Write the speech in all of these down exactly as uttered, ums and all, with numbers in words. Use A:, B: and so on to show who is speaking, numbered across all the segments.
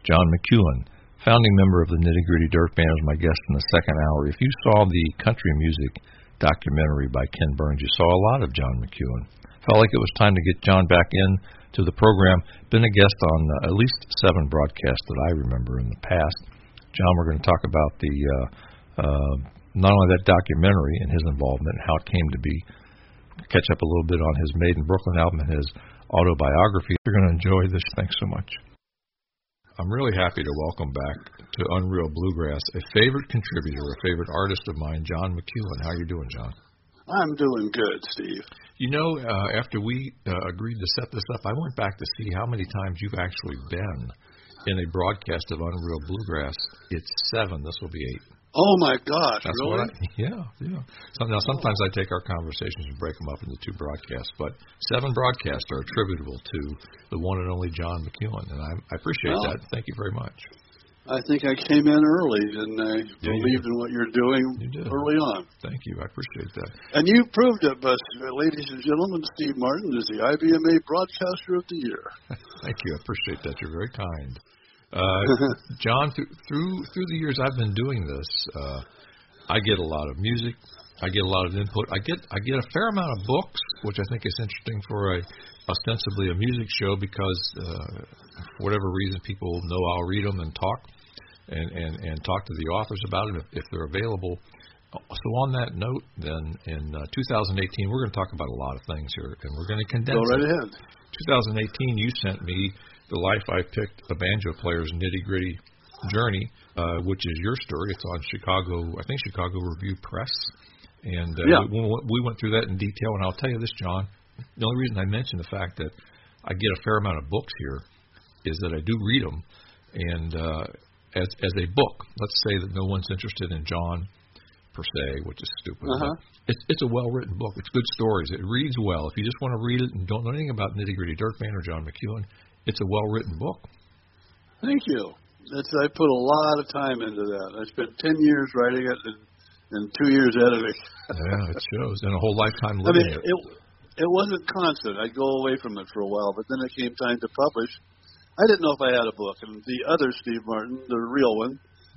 A: John McEuen, founding member of the Nitty Gritty Dirt Band, is my guest in the second hour. If you saw the country music documentary by Ken Burns, you saw a lot of John McEuen. Felt like it was time to get John back in to the program. Been a guest on uh, at least seven broadcasts that I remember in the past. John, we're going to talk about the uh, uh, not only that documentary and his involvement and how it came to be, catch up a little bit on his Made in Brooklyn album and his autobiography. You're going to enjoy this. Thanks so much. I'm really happy to welcome back to Unreal Bluegrass a favorite contributor, a favorite artist of mine, John McEuen. How are you doing, John?
B: I'm doing good, Steve.
A: You know, uh, after we uh, agreed to set this up, I went back to see how many times you've actually been in a broadcast of Unreal Bluegrass. It's seven. This will be eight.
B: Oh, my gosh,
A: That's
B: really?
A: What I, yeah, yeah. So now, sometimes I take our conversations and break them up into two broadcasts, but seven broadcasts are attributable to the one and only John McEuen, and I, I appreciate
B: well,
A: that. Thank you very much.
B: I think I came in early, and I
A: yeah,
B: believed in what you're doing early on.
A: Thank you. I appreciate that.
B: And you proved it, but, ladies and gentlemen, Steve Martin is the I B M A Broadcaster of the Year.
A: Thank you. I appreciate that. You're very kind. Uh, John, th- through through the years I've been doing this, uh, I get a lot of music. I get a lot of input. I get I get a fair amount of books, which I think is interesting for a ostensibly a music show because uh, for whatever reason people know I'll read them and talk and, and, and talk to the authors about them if, if they're available. So on that note, then in uh, two thousand eighteen, we're going to talk about a lot of things here, and we're going to condense
B: Go right
A: it.
B: ahead.
A: twenty eighteen, you sent me The Life I Picked, a banjo player's nitty-gritty journey, uh, which is your story. It's on Chicago, I think Chicago Review Press. And uh,
B: yeah.
A: we, we went through that in detail. And I'll tell you this, John, the only reason I mention the fact that I get a fair amount of books here is that I do read them. And uh, as, as a book, let's say that no one's interested in John per se, which is stupid.
B: Uh-huh.
A: It's, it's a well-written book. It's good stories. It reads well. If you just want to read it and don't know anything about Nitty Gritty Dirt Band or John McEuen, it's a well-written book.
B: Thank you. That's, I put a lot of time into that. I spent ten years writing it and, and two years editing.
A: Yeah, it shows. And a whole lifetime living
B: I mean,
A: it.
B: it. It wasn't constant. I'd go away from it for a while, but then it came time to publish. I didn't know if I had a book. And the other Steve Martin, the real one,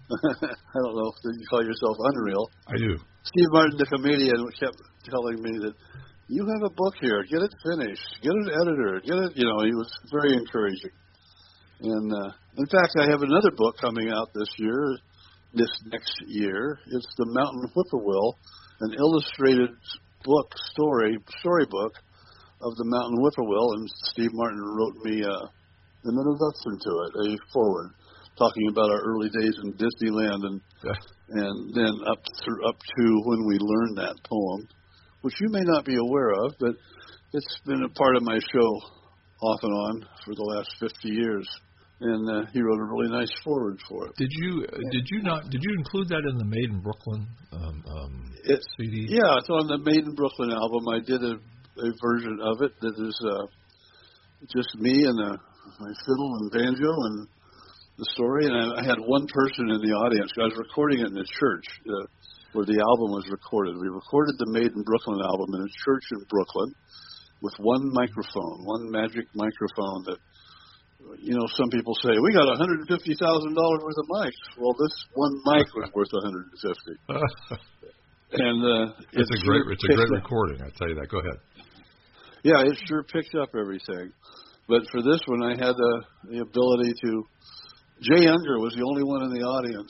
B: I don't know if you call yourself Unreal.
A: I do.
B: Steve Martin, the comedian, kept telling me that you have a book here. Get it finished. Get an editor. Get it. You know, he was very encouraging. And uh, in fact, I have another book coming out this year, this next year. It's The Mountain Whippoorwill, an illustrated book, story, storybook of the Mountain Whippoorwill. And Steve Martin wrote me uh, an introduction to it, a foreword, talking about our early days in Disneyland and and then up through up to when we learned that poem, which you may not be aware of, but it's been a part of my show off and on for the last fifty years. And uh, he wrote a really nice foreword for it.
A: Did you uh, did you not did you include that in the Made in Brooklyn um, um,
B: it,
A: C D?
B: Yeah, it's on the Made in Brooklyn album. I did a, a version of it that is uh, just me and uh, my fiddle and banjo and the story. And I, I had one person in the audience. I was recording it in a church uh, where the album was recorded. We recorded the Made in Brooklyn album in a church in Brooklyn with one microphone, one magic microphone that, you know, some people say, we got one hundred fifty thousand dollars worth of mics. Well, this one mic was worth one hundred fifty thousand dollars. And uh,
A: it's, it's a great, it's a great recording. I tell you that. Go ahead.
B: Yeah, it sure picked up everything. But for this one, I had the, the ability to. Jay Unger was the only one in the audience.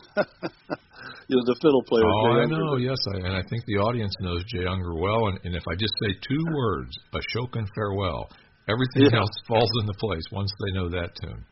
B: You know, the fiddle player.
A: Oh,
B: Jay
A: I
B: Unger.
A: know. Yes, I, and I think the audience knows Jay Unger well. And, and if I just say two words, Ashokan Farewell, everything
B: yeah.
A: else falls into place once they know that tune.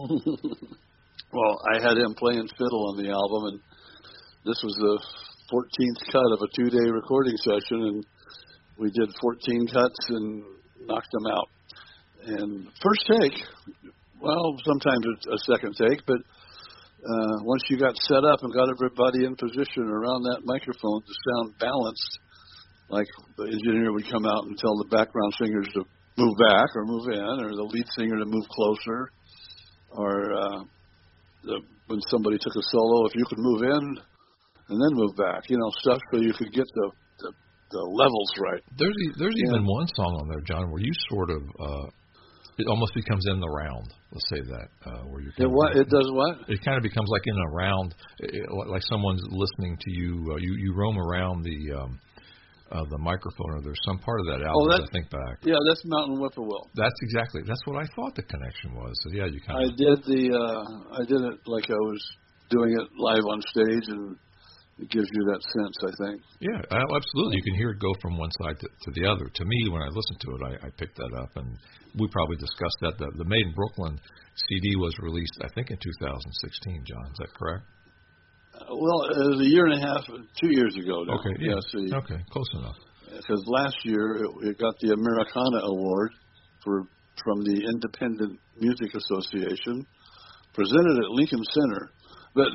B: Well, I had him playing fiddle on the album, and this was the fourteenth cut of a two-day recording session, and we did fourteen cuts and knocked them out. And first take, well, sometimes it's a second take, but uh, once you got set up and got everybody in position around that microphone to sound balanced, like the engineer would come out and tell the background singers to move back or move in, or the lead singer to move closer, or uh, the, when somebody took a solo, if you could move in and then move back, you know, stuff so you could get the the, the levels right.
A: There's there's
B: yeah.
A: even one song on there, John, where you sort of uh, It almost becomes in the round. Let's say that uh, where you.
B: It what? It does what?
A: It kind of becomes like in a round, it, like someone's listening to you. Uh, you you roam around the. Um, Uh, the microphone, or there's some part of that album.
B: Oh,
A: that I think back.
B: Yeah, that's Mountain Whippoorwill.
A: That's exactly. That's what I thought the connection was. So yeah, you kind
B: I
A: of.
B: did the. Uh, I did it like I was doing it live on stage, and it gives you that sense, I think.
A: Yeah, absolutely. You can hear it go from one side to, to the other. To me, when I listened to it, I, I picked that up, and we probably discussed that. The, the Made in Brooklyn C D was released, I think, in two thousand sixteen. John, is that correct?
B: Well, it was a year and a half, two years ago now.
A: Okay, yeah.
B: Yes, the,
A: okay, close enough.
B: Because last year it, it got the Americana Award for from the Independent Music Association, presented at Lincoln Center. But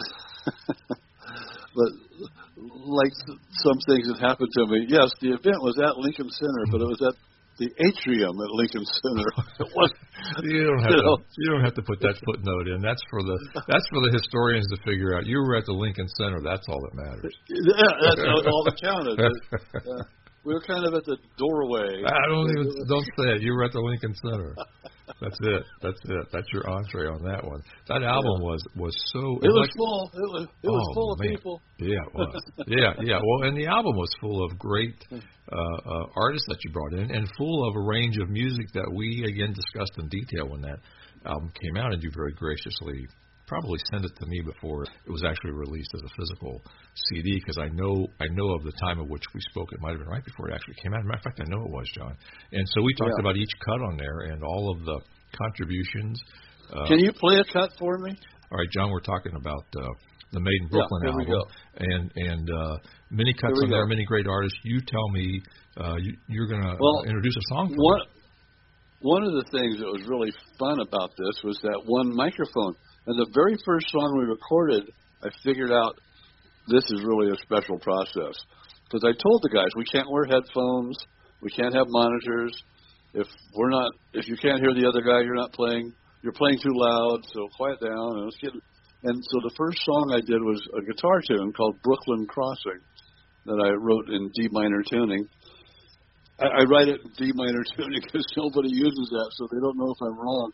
B: but like some things that happened to me, yes, the event was at Lincoln Center, but it was at the atrium at Lincoln Center. It was,
A: you don't have
B: you know,
A: to. You don't have to put that footnote in. That's for the. That's for the historians to figure out. You were at the Lincoln Center. That's all that matters.
B: Yeah, that's all that counted. Uh, we were kind of at the doorway.
A: I don't even. Don't say it. You were at the Lincoln Center. That's it. That's it. That's your entree on that one. That album yeah. was was so.
B: It, it was
A: like,
B: full. It was it was
A: oh,
B: full of
A: man.
B: people.
A: Yeah, it was. yeah, yeah. Well, and the album was full of great uh, uh, artists that you brought in, and full of a range of music that we again discussed in detail when that album came out, and you very graciously probably sent it to me before it was actually released as a physical C D, because I know I know of the time of which we spoke. It might have been right before it actually came out. As a matter of fact, I know it was, John. And so we talked
B: yeah.
A: about each cut on there and all of the contributions. Uh,
B: Can you play a cut for me?
A: All right, John, we're talking about uh, the Made in Brooklyn
B: yeah,
A: album, and and uh, many cuts on
B: go.
A: there, many great artists. You tell me, uh, you, you're going to
B: well,
A: uh, introduce a song for
B: one,
A: me.
B: One of the things that was really fun about this was that one microphone. And the very first song we recorded, I figured out this is really a special process. Because I told the guys, we can't wear headphones, we can't have monitors. If we're not, if you can't hear the other guy, you're not playing. You're playing too loud, so quiet down. And let's get. And so the first song I did was a guitar tune called "Brooklyn Crossing" that I wrote in D minor tuning. I, I write it in D minor tuning because nobody uses that, so they don't know if I'm wrong.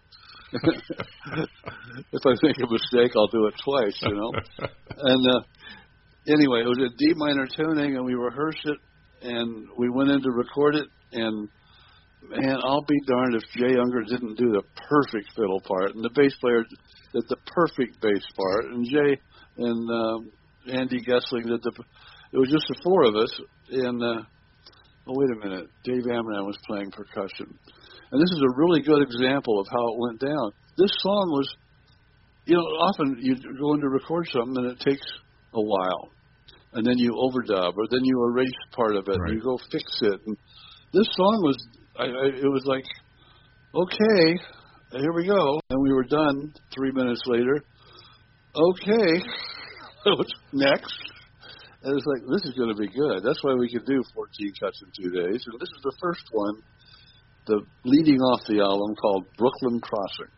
B: If I make a mistake, I'll do it twice, you know. And uh, anyway, it was a D minor tuning, and we rehearsed it, and we went in to record it, and man, I'll be darned if Jay Unger didn't do the perfect fiddle part, and the bass player did the perfect bass part, and Jay and um, Andy Gessling did the. It was just the four of us, and uh, oh wait a minute, Dave Amram was playing percussion. And this is a really good example of how it went down. This song was, you know, often you go in to record something and it takes a while. And then you overdub, or then you erase part of it,
A: right.
B: and you go fix it. And this song was, I, I, it was like, okay, here we go. And we were done three minutes later. Okay, what's next? And it's like, this is going to be good. That's why we could do fourteen cuts in two days. And this is the first one. The leading off the album called Brooklyn Crossing.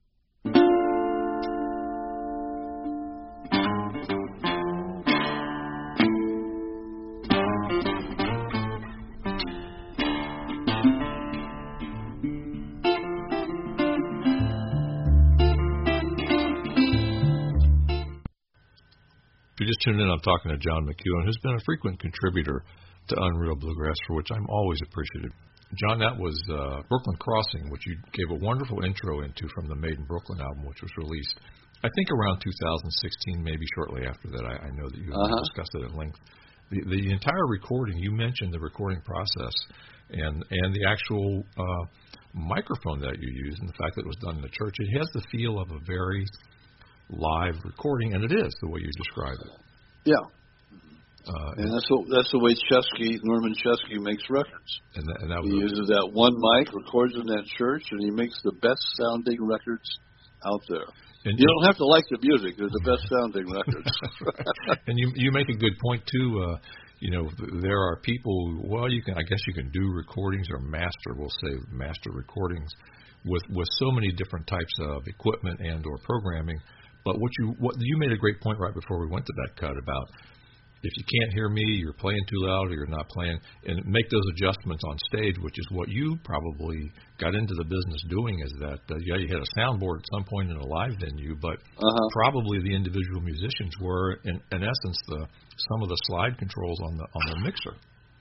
A: If you just tuned in, I'm talking to John McEuen, who's been a frequent contributor to Unreal Bluegrass, for which I'm always appreciative. John, that was uh, Brooklyn Crossing, which you gave a wonderful intro into from the Made in Brooklyn album, which was released, I think, around two thousand sixteen, maybe shortly after that. I, I know that you
B: uh-huh.
A: discussed it at length. The, the entire recording, you mentioned the recording process and, and the actual uh, microphone that you used, and the fact that it was done in the church. It has the feel of a very live recording, and it is the way you describe it.
B: Yeah.
A: Uh,
B: and that's what, that's the way Chesky, Norman Chesky makes records.
A: And that, and that was
B: he
A: a,
B: uses that one mic, records in that church, and he makes the best sounding records out there. And you don't have to like the music; they're the best sounding records.
A: And you you make a good point too. Uh, you know, there are people. Well, you can I guess you can do recordings or master. We'll say master recordings with with so many different types of equipment and or programming. But what you what you made a great point right before we went to that cut about. if you can't hear me, you're playing too loud, or you're not playing, and make those adjustments on stage, which is what you probably got into the business doing. Is that uh, yeah, you had a soundboard at some point in a live venue, but
B: uh-huh.
A: probably the individual musicians were, in, in essence, the some of the slide controls on the on the mixer.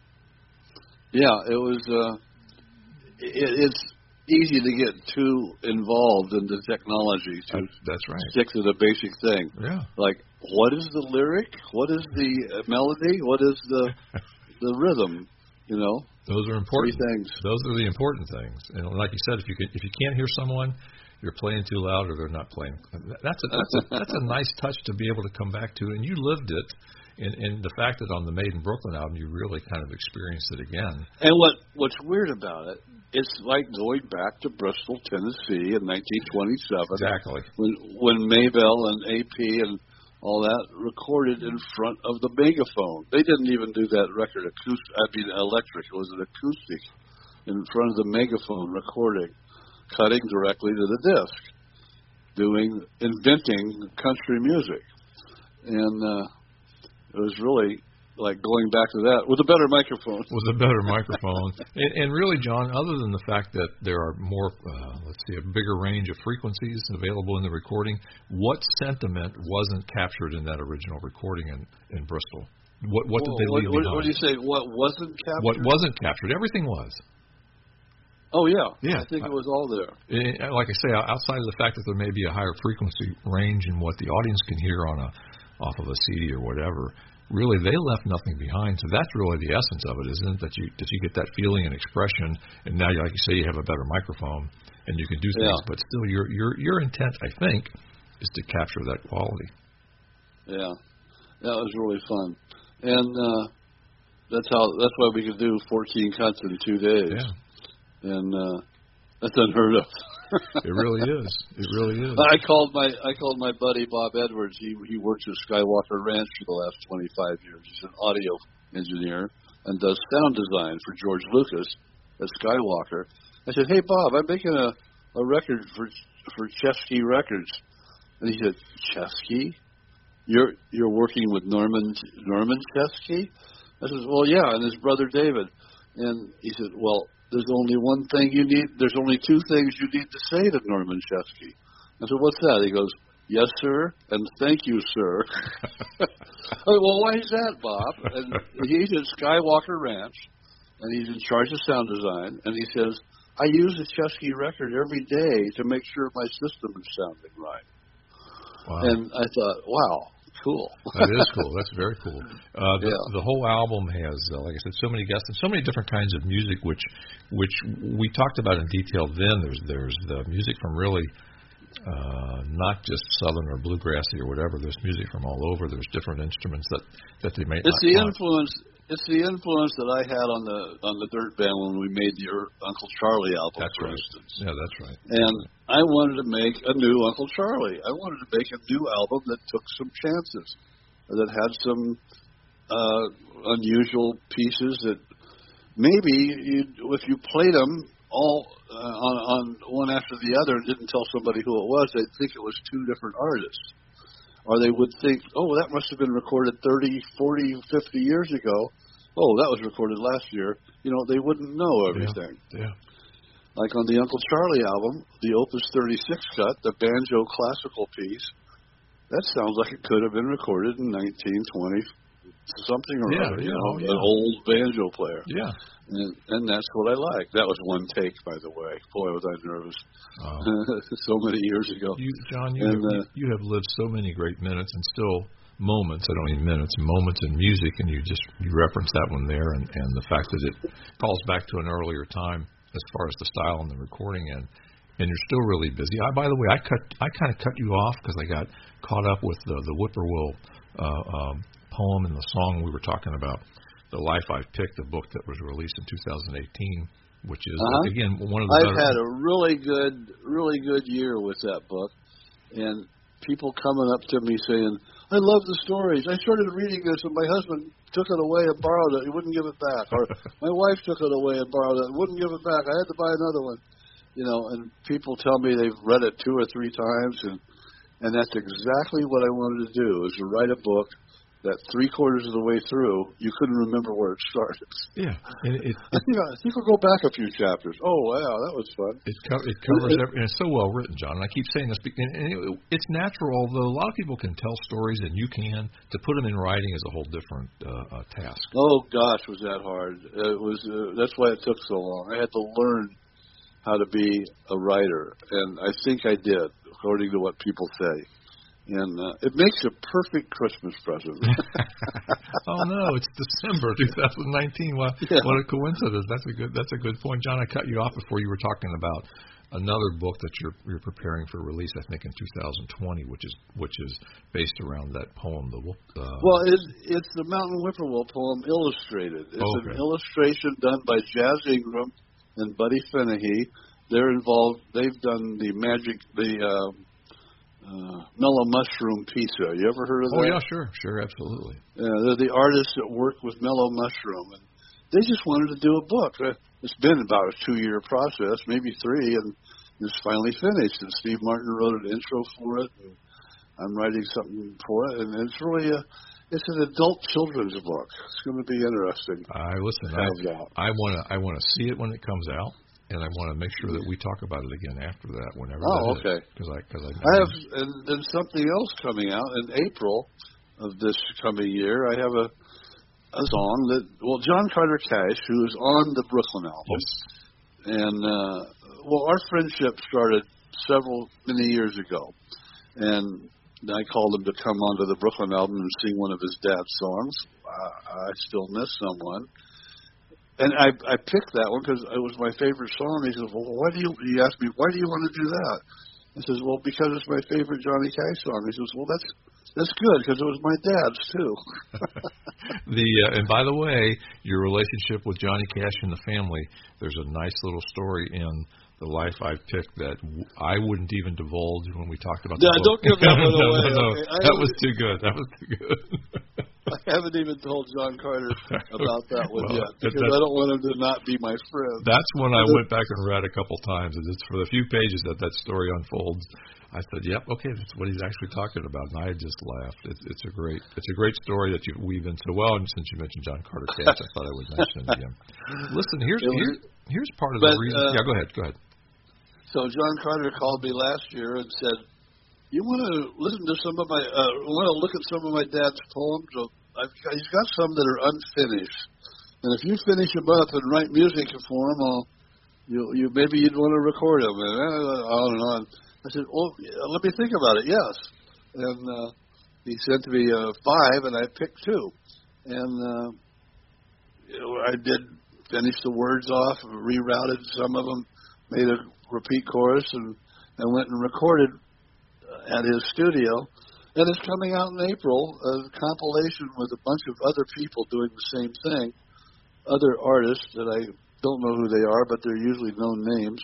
B: Yeah, it was. Uh, it, it's easy to get too involved in the technology to
A: uh, that's right.
B: stick to the basic thing.
A: Yeah.
B: Like, what is the lyric? What is the melody? What is the the rhythm? You know,
A: those are important
B: Three things.
A: Those are the important things. And like you said, if you can, if you can't hear someone, you're playing too loud, or they're not playing. That's a that's a, that's a nice touch to be able to come back to, and you lived it. And, and the fact that on the Made in Brooklyn album, you really kind of experienced it again.
B: And what what's weird about it, it's like going back to Bristol, Tennessee in nineteen twenty-seven.
A: Exactly.
B: When when Maybell and A P and all that recorded in front of the megaphone. They didn't even do that record acoustic. I mean, electric. It was an acoustic in front of the megaphone recording, cutting directly to the disc, doing inventing country music, and. Uh, It was really like going back to that with a better microphone.
A: With a better microphone. And, and really, John, other than the fact that there are more, uh, let's see, a bigger range of frequencies available in the recording, what sentiment wasn't captured in that original recording in, in Bristol? What, what did they
B: what,
A: leave
B: what,
A: behind?
B: What do you say? What wasn't captured?
A: What wasn't captured? Everything was.
B: Oh, yeah.
A: Yeah.
B: I think it was all there.
A: It, like I say, outside of the fact that there may be a higher frequency range in what the audience can hear on a off of a C D or whatever, really they left nothing behind. So that's really the essence of it, isn't it? That you that you get that feeling and expression, and now, like you say, you have a better microphone and you can do things.
B: Yeah.
A: But still, your your your intent, I think, is to capture that quality.
B: Yeah, that was really fun, and uh, that's how that's why we could do fourteen cuts in two days.
A: Yeah,
B: and uh, that's unheard of.
A: It really is. It really is.
B: I called my I called my buddy Bob Edwards. He he works at Skywalker Ranch for the last twenty-five years. He's an audio engineer and does sound design for George Lucas at Skywalker. I said, "Hey Bob, I'm making a, a record for for Chesky Records." And he said, "Chesky? You're you're working with Norman Norman Chesky?" I said, "Well, yeah, and his brother David." And he said, "Well, there's only one thing you need. There's only two things you need to say to Norman Chesky." I said, "What's that?" He goes, "Yes, sir, and thank you, sir." I said, "Well, why is that, Bob?" And he's at Skywalker Ranch, and he's in charge of sound design. And he says, "I use the Chesky record every day to make sure my system is sounding right."
A: Wow.
B: And I thought, wow. Cool.
A: That is cool. That's very cool. Uh, the,
B: yeah.
A: the whole album has, uh, like I said, so many guests and so many different kinds of music, which which we talked about in detail. Then there's there's the music from really uh, not just southern or bluegrassy or whatever. There's music from all over. There's different instruments that, that they may.
B: It's
A: not
B: the
A: want.
B: influence. It's the influence that I had on the on the Dirt Band when we made the Uncle Charlie album,
A: that's
B: for
A: right.
B: instance.
A: Yeah, that's right.
B: And I wanted to make a new Uncle Charlie. I wanted to make a new album that took some chances, that had some uh, unusual pieces that maybe you, if you played them all uh, on, on one after the other and didn't tell somebody who it was, they'd think it was two different artists. Or they would think, oh, that must have been recorded thirty, forty, fifty years ago. Oh, that was recorded last year. You know, they wouldn't know everything.
A: Yeah. yeah.
B: Like on the Uncle Charlie album, the Opus thirty-six cut, the banjo classical piece, that sounds like it could have been recorded in nineteen twenty something or
A: yeah,
B: other.
A: Yeah,
B: You know,
A: oh, yeah.
B: an old banjo player.
A: Yeah.
B: And, and that's what I like. That was one take, by the way. Boy, was I nervous.
A: Wow.
B: So many years ago.
A: You, John, you,
B: and,
A: have,
B: uh,
A: you have lived so many great minutes and still moments. I don't mean minutes, moments in music, and you just you reference that one there, and, and the fact that it calls back to an earlier time as far as the style and the recording end. And you're still really busy. I, by the way, I cut I kind of cut you off because I got caught up with the the Whippoorwill uh, um, poem and the song we were talking about. The Life I've Picked, the book that was released in two thousand eighteen, which is,
B: uh-huh.
A: again, one of the
B: I've
A: better...
B: had a really good, really good year with that book, and people coming up to me saying, I love the stories. I started reading this, and my husband took it away and borrowed it. He wouldn't give it back. Or my wife took it away and borrowed it and wouldn't give it back. I had to buy another one. You know, and people tell me they've read it two or three times, and, and that's exactly what I wanted to do, is to write a book that three quarters of the way through, you couldn't remember where it started.
A: Yeah, and it, it,
B: I think I think we'll go back a few chapters. Oh wow, that was fun.
A: It, co- it covers it, every, and it's so well written, John. And I keep saying this, and, and it, it's natural. Although a lot of people can tell stories, and you can, to put them in writing is a whole different uh, uh, task.
B: Oh gosh, was that hard? It was. Uh, that's why it took so long. I had to learn how to be a writer, and I think I did, according to what people say. And uh, it makes a perfect Christmas present.
A: Oh no, it's December twenty nineteen. Well, yeah. What a coincidence! That's a good. That's a good point, John. I cut you off before you were talking about another book that you're you're preparing for release. I think in two thousand twenty, which is which is based around that poem. The uh,
B: well, it's it's the Mountain Whippoorwill poem illustrated. It's
A: oh, okay.
B: an illustration done by Jazz Ingram and Buddy Fennehy. They're involved. They've done the magic the. Uh, Uh, Mellow Mushroom Pizza. You ever heard of
A: oh,
B: that?
A: Oh, yeah, sure, sure, absolutely.
B: Yeah, they're the artists that work with Mellow Mushroom. And they just wanted to do a book. It's been about a two-year process, maybe three, and it's finally finished. And Steve Martin wrote an intro for it, and I'm writing something for it. And it's really a, it's an adult children's book. It's going to be interesting.
A: I listen. I, I want to, I want to see it when it comes out. And I want to make sure that we talk about it again after that, whenever.
B: Oh,
A: that
B: okay.
A: Because I, because I,
B: I have, and then something else coming out in April of this coming year. I have a a song that, well, John Carter Cash, who is on the Brooklyn album,
A: yes.
B: and uh, well, our friendship started several many years ago, and I called him to come onto the Brooklyn album and sing one of his dad's songs. Uh, I still miss someone. And I I picked that one because it was my favorite song. He says, well, why do you, he asked me, why do you want to do that? I says, well, because it's my favorite Johnny Cash song. He says, well, that's that's good because it was my dad's, too.
A: the uh, And by the way, your relationship with Johnny Cash and the family, there's a nice little story in The Life I've Picked that I wouldn't even divulge when we talked about the
B: yeah,
A: book.
B: Don't give that one
A: no,
B: away.
A: No, no,
B: okay.
A: That was too good. That was too good.
B: I haven't even told John Carter about that one
A: well,
B: yet because I don't want him to not be my friend.
A: That's when I went back and read a couple times, and it's for the few pages that that story unfolds. I said, "Yep, okay, that's what he's actually talking about," and I just laughed. It's, it's a great, it's a great story that you weave in so well. And since you mentioned John Carter Cash, I thought I would mention it again. Listen, here's was, here, here's part of
B: but,
A: the reason.
B: Uh,
A: yeah, go ahead, go ahead.
B: So John Carter called me last year and said, "You want to listen to some of my, uh, want to look at some of my dad's poems?" So I've got, he's got some that are unfinished, and if you finish them up and write music for them, I'll, you, you maybe you'd want to record them, and uh, on and on. I said, "Well, let me think about it." Yes, and uh, he sent me uh, five, and I picked two, and uh, you know, I did finish the words off, rerouted some of them, made a repeat chorus, and I went and recorded at his studio. And it's coming out in April, a compilation with a bunch of other people doing the same thing, other artists that I don't know who they are, but they're usually known names,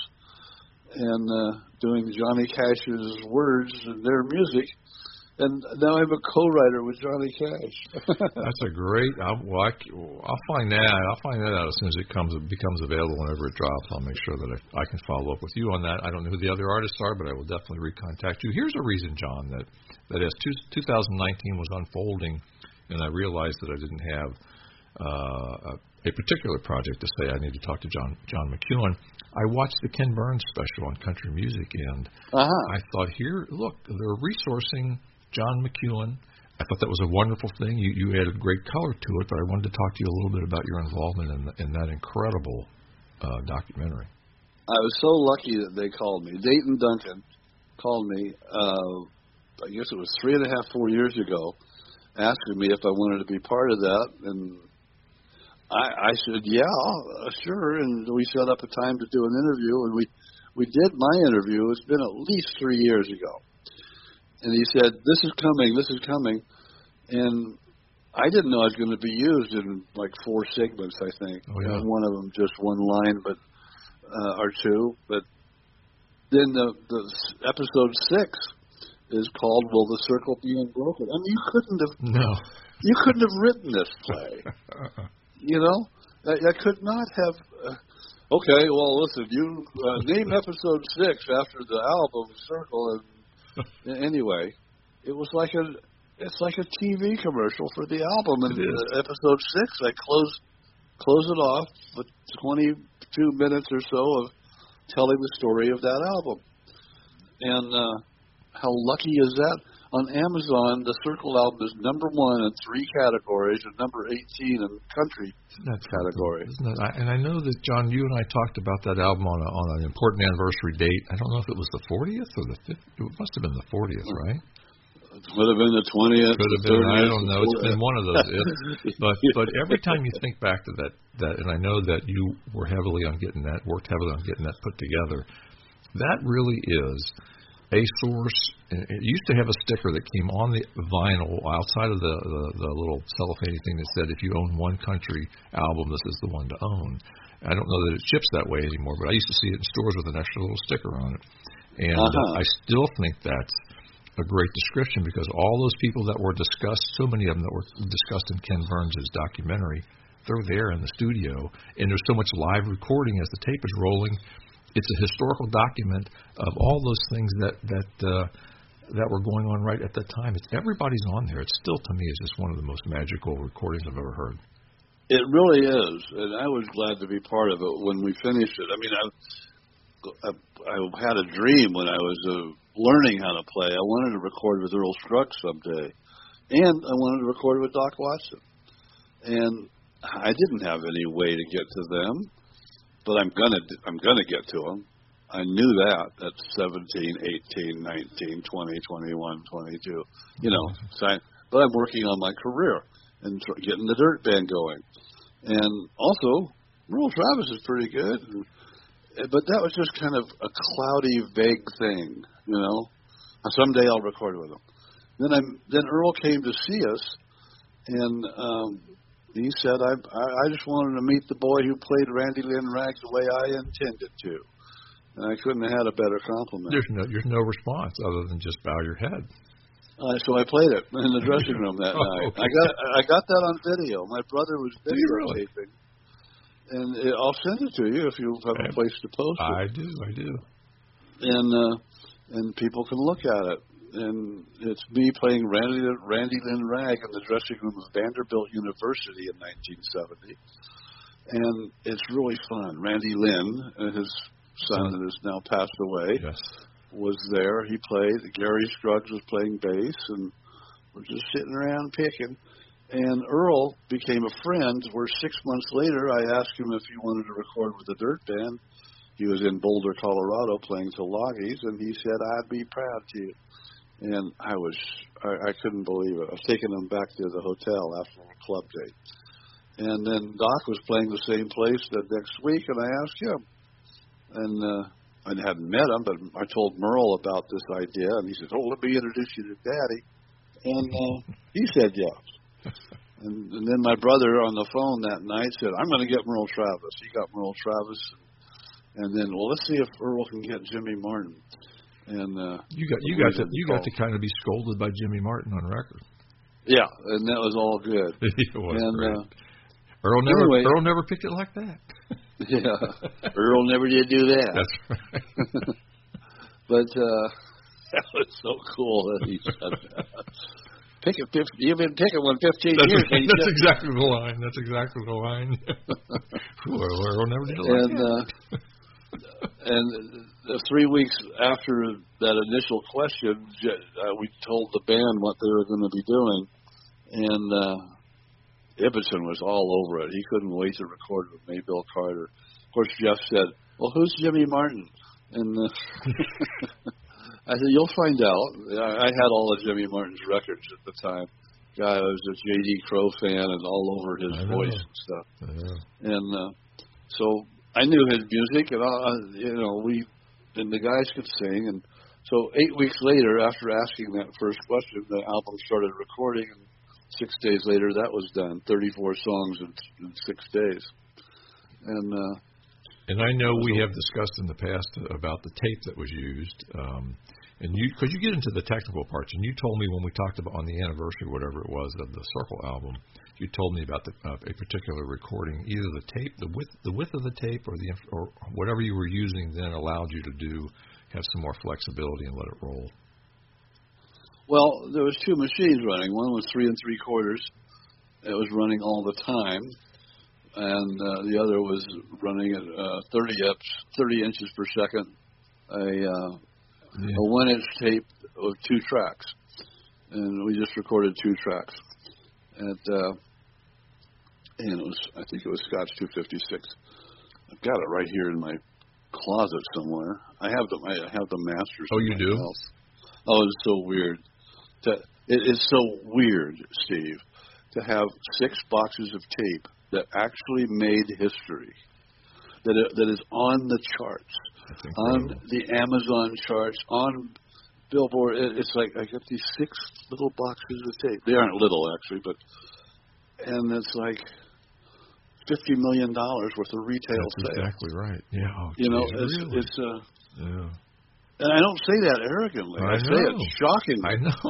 B: and uh, doing Johnny Cash's words and their music. And now I'm a co-writer with Johnny Cash.
A: That's a great. I'll, well, I, I'll find that. I'll find that out as soon as it comes it becomes available. Whenever it drops, I'll make sure that I, I can follow up with you on that. I don't know who the other artists are, but I will definitely recontact you. Here's a reason, John, that that as two, two thousand nineteen was unfolding, and I realized that I didn't have uh, a, a particular project to say I need to talk to John John McEuen. I watched the Ken Burns special on country music, and
B: uh-huh.
A: I thought, here, look, they're resourcing John McEuen. I thought that was a wonderful thing. You, you added great color to it, but I wanted to talk to you a little bit about your involvement in, in that incredible uh, documentary.
B: I was so lucky that they called me. Dayton Duncan called me, uh, I guess it was three and a half, four years ago, asking me if I wanted to be part of that. And I, I said, yeah, sure. And we set up a time to do an interview, and we, we did my interview. It's been at least three years ago. And he said, this is coming, this is coming. And I didn't know it was going to be used in like four segments, I think.
A: Oh, yeah.
B: uh, one of them just one line but uh, or two. But then the, the episode six is called Will the Circle Be Unbroken? I mean, you couldn't have,
A: no.
B: you couldn't have written this play. You know? I, I could not have... Uh, okay, well, listen, you uh, name episode six after the album, Circle, and anyway, it was like a it's like a T V commercial for the album. And uh, episode six, I close close it off with twenty-two minutes or so of telling the story of that album. And uh, how lucky is that? On Amazon, the Circle album is number one in three categories and number eighteen in country
A: That's
B: category.
A: Isn't that, I, and I know that, John, you and I talked about that album on, a, on an important anniversary date. I don't know if it was the fortieth or the fiftieth. It must have been the fortieth, right?
B: It could have been the twentieth.
A: Could have been. I don't know. It's been one of those. If, but but every time you think back to that, that, and I know that you were heavily on getting that, worked heavily on getting that put together, that really is a source. It used to have a sticker that came on the vinyl outside of the, the, the little cellophane thing that said, if you own one country album, this is the one to own. I don't know that it ships that way anymore, but I used to see it in stores with an extra little sticker on it. And uh-huh. uh, I still think that's a great description, because all those people that were discussed, so many of them that were discussed in Ken Burns' documentary, they're there in the studio, and there's so much live recording as the tape is rolling. It's a historical document of all those things that that uh, that were going on right at that time. It's everybody's on there. It still, to me, is just one of the most magical recordings I've ever heard.
B: It really is, and I was glad to be part of it when we finished it. I mean, I I, I had a dream when I was uh, learning how to play. I wanted to record with Earl Scruggs someday, and I wanted to record with Doc Watson. And I didn't have any way to get to them, but I'm gonna I'm gonna get to them. I knew that at seventeen, eighteen, nineteen, twenty, twenty-one, twenty-two. You know, so I, but I'm working on my career and tr- getting the Dirt Band going. And also, Merle Travis is pretty good. And, but that was just kind of a cloudy, vague thing, you know. Someday I'll record with him. Then I then Earl came to see us, and um, he said, I, I I just wanted to meet the boy who played Randy Lynn Ragg the way I intended to. And I couldn't have had a better compliment.
A: There's no there's no response other than just bow your head.
B: Uh, so I played it in the dressing room that
A: oh,
B: night.
A: okay.
B: I got I got that on video. My brother was videotaping.
A: Really?
B: And it, I'll send it to you if you have a place to post it.
A: I do, I do.
B: And uh, and people can look at it. And it's me playing Randy Randy Lynn Ragg in the dressing room of Vanderbilt University in nineteen seventy. And it's really fun. Randy Lynn, uh, his son that has now passed away,
A: yes.
B: was there. He played. Gary Scruggs was playing bass, and we're just sitting around picking. And Earl became a friend, where six months later I asked him if he wanted to record with the Dirt Band. He was in Boulder, Colorado, playing Tulagis, and he said, I'd be proud to. And I was, I, I couldn't believe it. I was taking him back to the hotel after a club date. And then Doc was playing the same place the next week, and I asked him. And uh, I hadn't met him, but I told Merle about this idea, and he said, oh, let me introduce you to Daddy. And uh, he said yes. And, and then my brother on the phone that night said, I'm going to get Merle Travis. He got Merle Travis. And then, well, let's see if Earl can get Jimmy Martin. And uh,
A: you got you got to you got to kind of be scolded by Jimmy Martin on record.
B: Yeah, and that was all good.
A: It was
B: and,
A: great.
B: Uh,
A: Earl never
B: anyway,
A: Earl never picked it like that.
B: Yeah, Earl never did do that.
A: That's right.
B: But uh, that was so cool that he said that. Pick a fifty, you've been picking one fifteen
A: that's
B: years.
A: Right. That's exactly the line. That's exactly the line. Earl never did it like
B: and,
A: that.
B: Uh, and uh, three weeks after that initial question, uh, we told the band what they were going to be doing, and uh, Ibbotson was all over it. He couldn't wait to record with me, Bill Carter. Of course, Jeff said, well, who's Jimmy Martin? And uh, I said, you'll find out. I had all of Jimmy Martin's records at the time. Guy was a J D Crowe fan and all over his voice and stuff. And uh, so I knew his music, and uh, you know, we and the guys could sing. And so eight weeks later, after asking that first question, the album started recording, and six days later, that was done. Thirty-four songs in, in six days. And uh,
A: and I know we have discussed in the past about the tape that was used. Um, And you, because you get into the technical parts, and you told me when we talked about on the anniversary, whatever it was, of the Circle album, you told me about the, uh, a particular recording, either the tape, the width, the width of the tape, or the or whatever you were using then allowed you to do, have some more flexibility and let it roll.
B: Well, there was two machines running. One was three and three quarters. It was running all the time, and uh, the other was running at uh, thirty ups, thirty inches per second. A, uh, yeah. a one-inch tape with two tracks, and we just recorded two tracks. And uh, and it was, I think it was Scotch two fifty-six. I've got it right here in my closet somewhere. I have them. I have the masters.
A: Oh, you do?
B: Else. Oh, it's so weird. To, it is so weird, Steve, to have six boxes of tape that actually made history, that it, that is on the charts, on the Amazon charts, on Billboard. It, it's like I got these six little boxes of tape. They aren't little, actually, but and it's like fifty million dollars worth of retail
A: That's
B: sales.
A: Exactly right. Yeah. Oh,
B: you know,
A: geez,
B: it's,
A: really?
B: it's uh,
A: yeah.
B: And I don't say that arrogantly.
A: I,
B: I say
A: know.
B: it shockingly.
A: I know.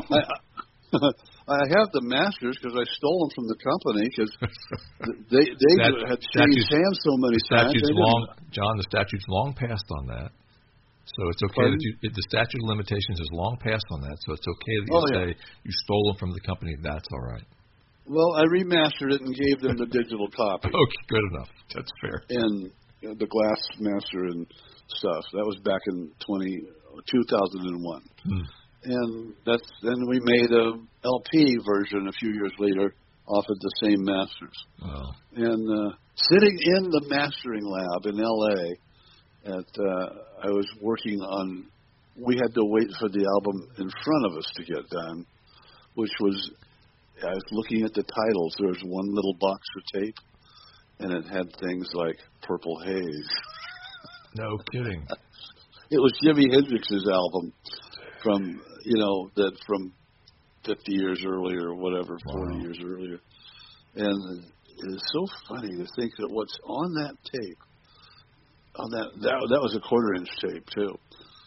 B: I, I have the masters because I stole them from the company because they they
A: that,
B: had changed hands so many
A: the
B: times.
A: Statute's long, John, the statute's long passed on that. So it's okay
B: Pardon?
A: that you, it, the statute of limitations is long passed on that. So it's okay that you
B: oh,
A: say
B: yeah.
A: you stole them from the company. That's all right.
B: Well, I remastered it and gave them the digital copy.
A: Okay, good enough. That's fair.
B: And you know, the glass master and stuff. That was back in twenty, two thousand one. Hmm. And that's then we made a L P version a few years later off of the same masters.
A: Wow.
B: And uh, sitting in the mastering lab in L A, at uh, I was working on. We had to wait for the album in front of us to get done, which was. I was looking at the titles. There was one little box of tape, and it had things like Purple Haze.
A: No kidding.
B: It was Jimi Hendrix's album from, you know, that from fifty years earlier or whatever, forty wow. years earlier. And it's so funny to think that what's on that tape, on that that, that was a quarter inch tape too,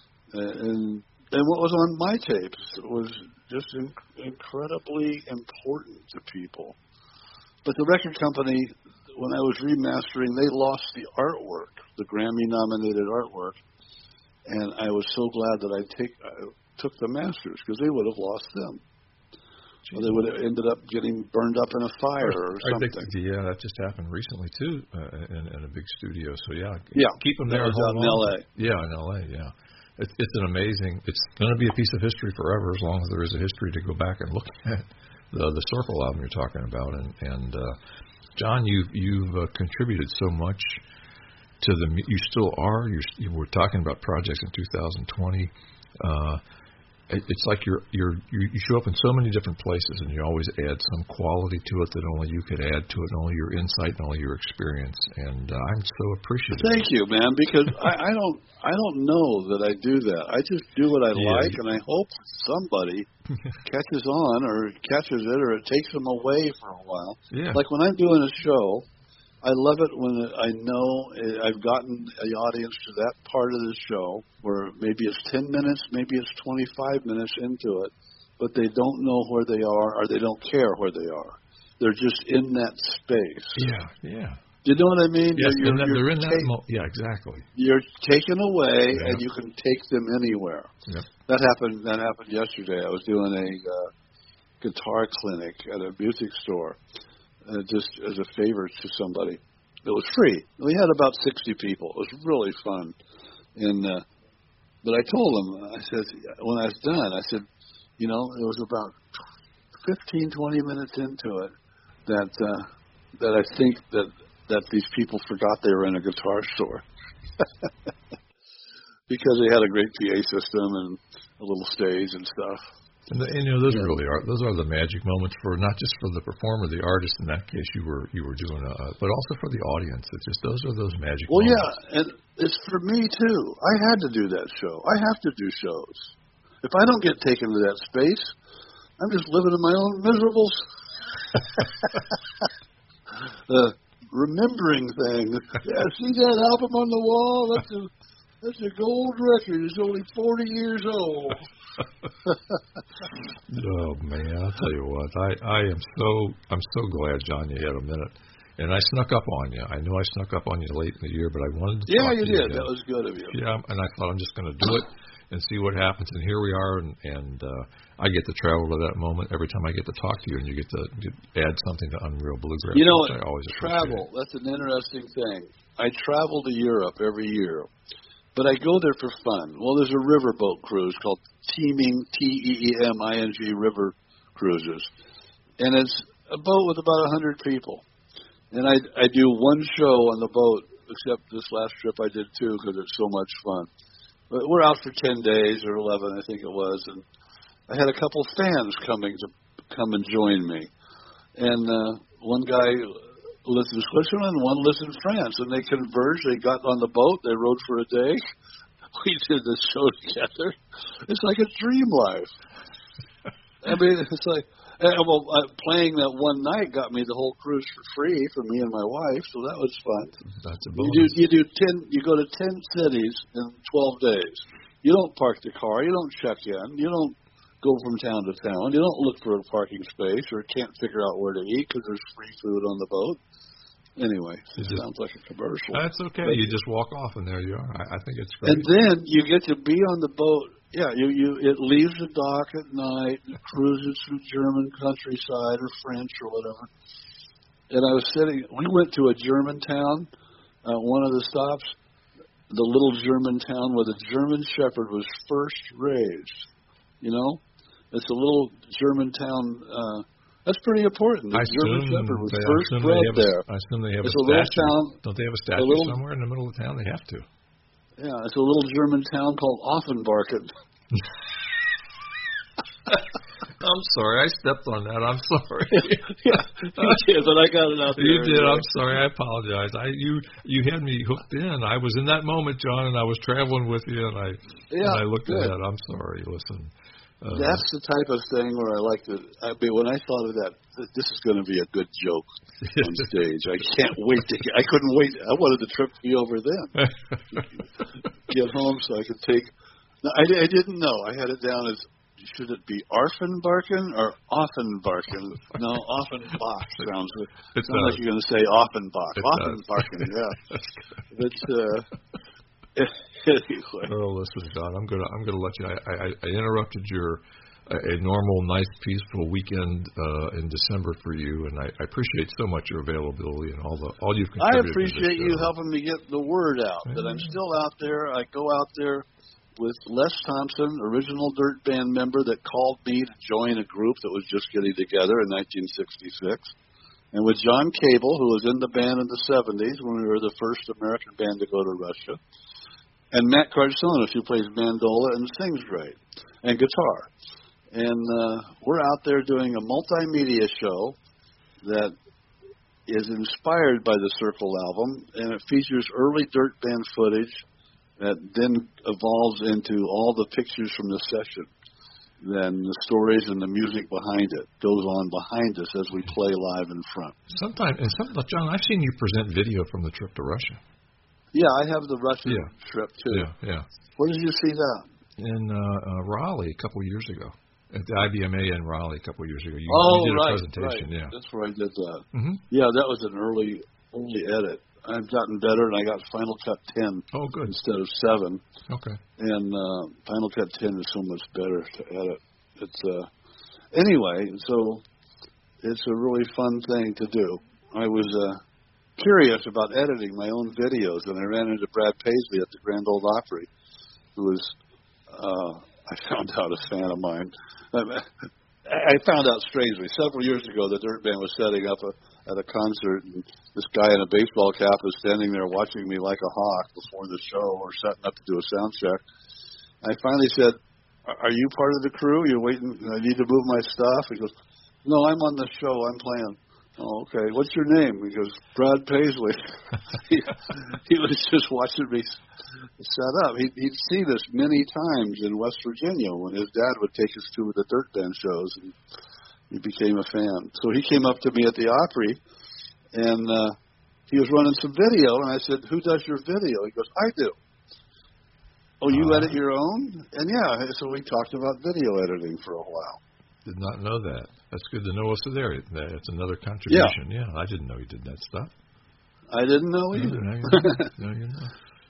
B: and and what was on my tapes was just in, incredibly important to people. But the record company, when I was remastering, they lost the artwork, the Grammy-nominated artwork, and I was so glad that I take I took the masters because they would have lost them. Or they would have ended up getting burned up in a fire or something.
A: I think, yeah, that just happened recently too, uh, in, in a big studio. So yeah,
B: yeah,
A: keep them there.
B: That was out in L A.
A: Yeah, in L A. Yeah. It's, it's an amazing. It's going to be a piece of history forever, as long as there is a history to go back and look at. The the Circle album you're talking about, and and uh, John, you've you've uh, contributed so much to the. You still are. You're, you were talking about projects in two thousand twenty. Uh, it, it's like you're you're you, you show up in so many different places, and you always add some quality to it that only you could add to it, and only your insight and only your experience. And uh, I'm so appreciative.
B: Thank you, man, because I, I don't. I don't know that I do that. I just do what I yeah, like, you, and I hope somebody catches on or catches it or it takes them away for a while.
A: Yeah.
B: Like when I'm doing a show, I love it when I know I've gotten the audience to that part of the show where maybe it's ten minutes, maybe it's twenty-five minutes into it, but they don't know where they are or they don't care where they are. They're just in that space.
A: Yeah, yeah.
B: You know what I mean?
A: Yes,
B: you're,
A: that,
B: you're
A: they're in that.
B: take,
A: Mo- yeah, exactly.
B: You're taken away,
A: yeah.
B: and you can take them anywhere.
A: Yep.
B: That happened. That happened yesterday. I was doing a uh, guitar clinic at a music store, uh, just as a favor to somebody. It was free. We had about sixty people. It was really fun. And uh, but I told them, I said, when I was done, I said, you know, it was about fifteen, twenty minutes into it that uh, that I think that. that these people forgot they were in a guitar store because they had a great P A system and a little stage and stuff.
A: And, the, and you know, those yeah. really are those are the magic moments for not just for the performer, the artist. In that case, you were you were doing, a, but also for the audience. It's just those are those magic.
B: Well,
A: moments.
B: yeah, and it's for me too. I had to do that show. I have to do shows. If I don't get taken to that space, I'm just living in my own miserable. uh, remembering things. Yeah, see that album on the wall? That's a that's a gold record. It's only forty years old.
A: Oh man, I'll tell you what. I, I am so I'm so glad, John, you had a minute. And I snuck up on you. I know I snuck up on you late in the year, but I wanted to
B: Yeah,
A: talk
B: you
A: to
B: did.
A: You
B: that was good of you.
A: Yeah, and I thought I'm just going to do it. and see what happens. And here we are, and, and uh, I get to travel to that moment every time I get to talk to you, and you get to get, add something to Unreal Bluegrass.
B: You know,
A: I always
B: travel, that's an interesting thing. I travel to Europe every year, but I go there for fun. Well, there's a riverboat cruise called Teeming, T E E M I N G River Cruises, and it's a boat with about one hundred people. And I, I do one show on the boat, except this last trip I did two because it's so much fun. But we're out for ten days or eleven, I think it was, and I had a couple fans coming to come and join me. And uh, one guy lives in Switzerland, one lives in France, and they converged. They got on the boat. They rode for a day. We did this show together. It's like a dream life. I mean, it's like, and, well, uh, playing that one night got me the whole cruise for free for me and my wife, so that was fun.
A: That's a
B: bonus. You do, you do ten. You go to ten cities in twelve days. You don't park the car. You don't check in. You don't go from town to town. You don't look for a parking space or can't figure out where to eat because there's free food on the boat. Anyway, it
A: just,
B: sounds like a commercial.
A: That's okay.
B: But,
A: you just walk off and there you are. I, I think it's great.
B: And then you get to be on the boat. Yeah, you, you it leaves the dock at night, it cruises through German countryside or French or whatever. And I was sitting, we went to a German town, uh, one of the stops, the little German town where the German Shepherd was first raised. You know? It's a little German town. Uh, that's pretty important. The
A: I
B: German
A: assume
B: Shepherd was
A: they,
B: first
A: I
B: bred
A: a,
B: there.
A: I assume they have
B: it's
A: a,
B: a
A: statue.
B: Town,
A: Don't they have a statue
B: a little,
A: somewhere in the middle of the town? They have to.
B: Yeah, it's a little German town called Offenbarken.
A: I'm sorry, I stepped on that. I'm sorry.
B: Yeah, you did, but I got it out there.
A: You did. I'm sorry. I apologize. I you you had me hooked in. I was in that moment, John, and I was traveling with you, and I
B: yeah,
A: and I looked
B: good.
A: ahead. I'm sorry. Listen. Uh,
B: That's the type of thing where I like to. I mean, when I thought of that, this is going to be a good joke on stage. I can't wait to. I couldn't wait. I wanted the trip to be over then. Get home so I could take. No, I, I didn't know. I had it down as. Should it be Arfenbarken or Offenbarken? No, Offenbach sounds. It sounds like you're going to say Offenbach. Offenbarken, yeah. It's. Uh, anyway.
A: Oh, listen, John. I'm gonna I'm gonna let you. I, I, I interrupted your a, a normal, nice, peaceful weekend uh, in December for you, and I, I appreciate so much your availability and all the all you've contributed.
B: I appreciate
A: to this
B: you
A: show.
B: helping me get the word out
A: yeah.
B: that I'm still out there. I go out there with Les Thompson, original Dirt Band member that called me to join a group that was just getting together in nineteen sixty-six. And with John Cable, who was in the band in the seventies when we were the first American band to go to Russia. And Matt Carsonis, who plays mandola and sings great, and guitar. And uh, we're out there doing a multimedia show that is inspired by the Circle album, and it features early Dirt Band footage that then evolves into all the pictures from the session. Then the stories and the music behind it goes on behind us as we play live in front.
A: Sometimes, and some, John, I've seen you present video from the trip to Russia.
B: Yeah, I have the Russian
A: yeah.
B: trip, too.
A: Yeah, yeah.
B: Where did you see that?
A: In uh, uh, Raleigh a couple of years ago. At the I B M A in Raleigh a couple of years ago. You,
B: oh,
A: you did
B: right,
A: a presentation,
B: right.
A: yeah.
B: That's where I did that.
A: Mm-hmm.
B: Yeah, that was an early, early edit. I've gotten better, and I got Final Cut ten
A: oh, good.
B: instead of seven.
A: Okay.
B: And uh, Final Cut ten is so much better to edit. It's uh, anyway, so it's a really fun thing to do. I was uh, curious about editing my own videos, and I ran into Brad Paisley at the Grand Ole Opry, who was, uh, I found out, a fan of mine. I found out strangely. Several years ago, the Dirt Band was setting up a, at a concert, and this guy in a baseball cap was standing there watching me like a hawk before the show or setting up to do a sound check. I finally said, "Are you part of the crew? You're waiting? I need to move my stuff?" He goes, "No, I'm on the show. I'm playing." "Oh, okay. What's your name?" He goes, "Brad Paisley." he, he was just watching me set up. He'd, he'd seen us many times in West Virginia when his dad would take us to the Dirt Band shows, and he became a fan. So he came up to me at the Opry, and uh, he was running some video, and I said, "Who does your video?" He goes, "I do." "Oh, you uh, edit your own?" And yeah, so we talked about video editing for a while.
A: Did not know that. That's good to know. Also, there, it's another contribution. Yeah. yeah, I didn't know you did that stuff.
B: I didn't know either.
A: No, no, you know. no, you know.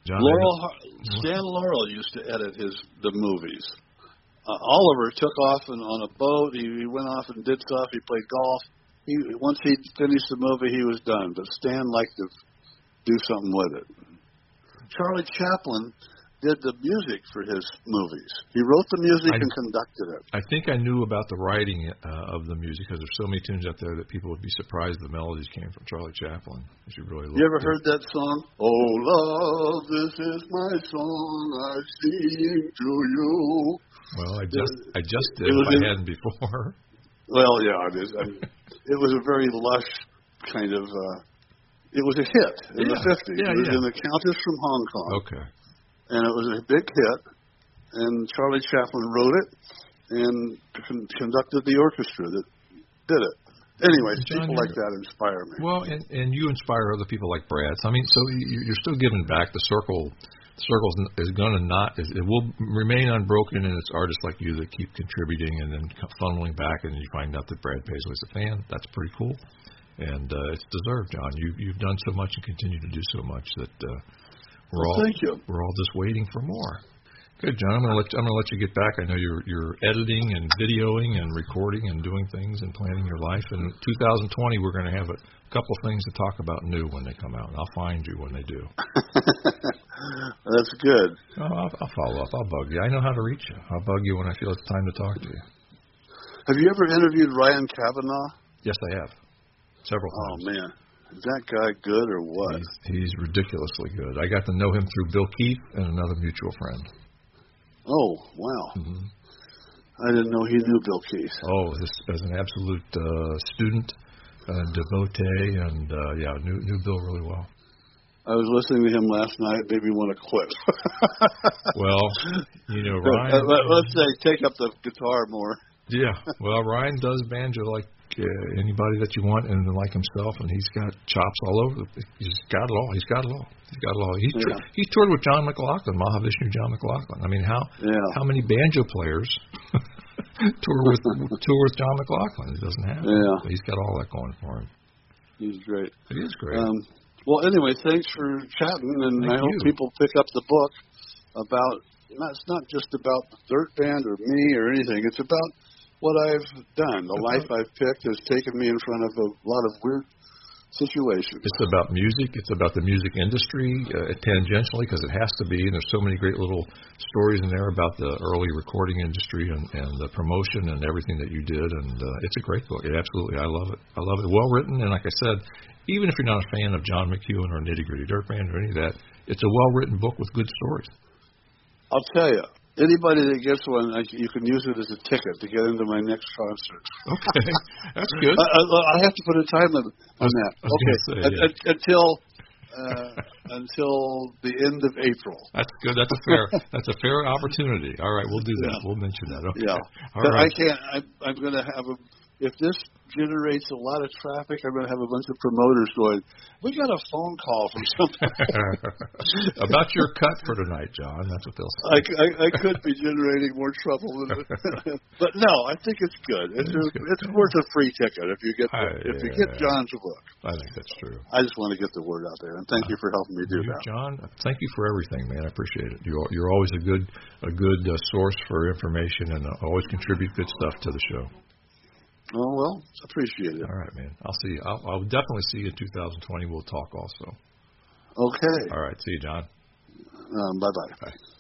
A: John,
B: Laurel, Stan Laurel used to edit his the movies. Uh, Oliver took off and, on a boat. He, he went off and did stuff. He played golf. He once he finished the movie, he was done. But Stan liked to do something with it. Charlie Chaplin did the music for his movies. He wrote the music I, and conducted it.
A: I think I knew about the writing uh, of the music because there's so many tunes out there that people would be surprised the melodies came from Charlie Chaplin. If you really look.
B: You ever heard that song? Oh, love, this is my song I sing to you.
A: Well, I just I just did if I in, hadn't before.
B: Well, yeah, it is. I mean, it was a very lush kind of. Uh, it was a hit in
A: yeah.
B: the fifties.
A: Yeah,
B: it was
A: yeah.
B: in The Countess from Hong Kong.
A: Okay.
B: And it was a big hit, and Charlie Chaplin wrote it and con- conducted the orchestra that did it. Anyways,
A: John,
B: people like that inspire me.
A: Well, and, and you inspire other people like Brad. So, I mean, so you're still giving back. The circle, the circle is going to not, it will remain unbroken, and it's artists like you that keep contributing and then funneling back, and you find out that Brad Paisley's a fan. That's pretty cool, and uh, it's deserved, John. You, you've done so much and continue to do so much that. Uh, We're
B: well,
A: all,
B: thank you.
A: We're all just waiting for more. Good, John. I'm gonna let I'm gonna let you get back. I know you're you're editing and videoing and recording and doing things and planning your life. And two thousand twenty, we're gonna have a couple of things to talk about new when they come out. And I'll find you when they do.
B: That's good.
A: Oh, I'll, I'll follow up. I'll bug you. I know how to reach you. I'll bug you when I feel it's time to talk to you.
B: Have you ever interviewed Ryan Kavanaugh?
A: Yes, I have. Several times.
B: Oh man. Is that guy good or what?
A: He's, he's ridiculously good. I got to know him through Bill Keith and another mutual friend.
B: Oh, wow.
A: Mm-hmm.
B: I didn't know he knew Bill Keith.
A: Oh, this, as an absolute uh, student, uh, devotee, and uh, yeah, knew, knew Bill really well.
B: I was listening to him last night. It made me want to quit.
A: Well, you know, Ryan.
B: Let, let's say take up the guitar more.
A: Yeah. Well, Ryan does banjo like uh, anybody that you want, and like himself, and he's got chops all over. He's got it all. He's got it all. He's got it all. He's yeah. he's toured with John McLaughlin, Mahavishnu John McLaughlin. I mean, how
B: yeah.
A: how many banjo players tour with tour with John McLaughlin? He doesn't have.
B: Yeah.
A: But he's got all that going for him.
B: He's great.
A: It is great.
B: Um, well, anyway, thanks for chatting, and
A: Thank
B: I hope
A: you.
B: people pick up the book about. It's not just about the Dirt Band or me or anything. It's about what I've done. The life I've picked has taken me in front of a lot of weird situations.
A: It's about music. It's about the music industry, uh, tangentially, because it has to be. And there's so many great little stories in there about the early recording industry and, and the promotion and everything that you did. And uh, it's a great book. It absolutely, I love it. I love it. Well written. And like I said, even if you're not a fan of John McEuen or Nitty Gritty Dirt Band or any of that, it's a well-written book with good stories.
B: I'll tell you. Anybody that gets one, I, you can use it as a ticket to get into my next concert.
A: Okay, that's good.
B: I, I, I have to put a time limit on that.
A: I was
B: Okay,
A: say,
B: a,
A: yeah.
B: a, until uh, until the end of April.
A: That's good. That's a fair. That's a fair opportunity. All right, we'll do that. Yeah. We'll mention that. Okay.
B: Yeah.
A: All
B: but
A: right.
B: I can't. I, I'm going to have a. If this generates a lot of traffic, I'm going to have a bunch of promoters going, we got a phone call from somebody.
A: About your cut for tonight, John. That's what they'll say.
B: I, I, I could be generating more trouble. Than but no, I think it's good. It's, a, good. It's worth a free ticket if you get the, I, if you
A: yeah.
B: get John's book.
A: I think that's true.
B: I just want to get the word out there, and thank uh, you for helping me do
A: you,
B: that.
A: John, thank you for everything, man. I appreciate it. You're, you're always a good a good uh, source for information and uh, always contribute good stuff to the show.
B: Oh, well, appreciate it.
A: All right, man. I'll see you. I'll, I'll definitely see you in two thousand twenty. We'll talk also.
B: Okay.
A: All right. See you, John.
B: Um, bye-bye.
A: Bye.